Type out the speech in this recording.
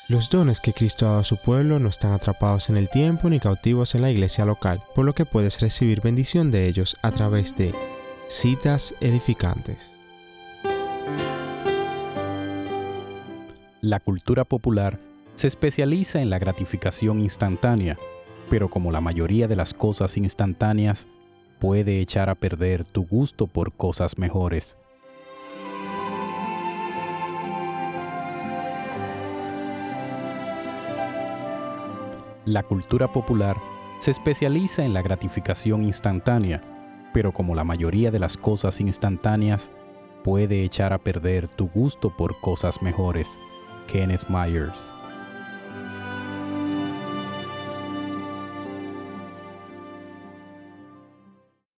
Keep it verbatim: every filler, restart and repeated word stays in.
Los dones que Cristo ha dado a su pueblo no están atrapados en el tiempo ni cautivos en la iglesia local, por lo que puedes recibir bendición de ellos a través de citas edificantes. La cultura popular se especializa en la gratificación instantánea, pero como la mayoría de las cosas instantáneas, puede echar a perder tu gusto por cosas mejores. La cultura popular se especializa en la gratificación instantánea, pero como la mayoría de las cosas instantáneas, puede echar a perder tu gusto por cosas mejores. Kenneth Myers.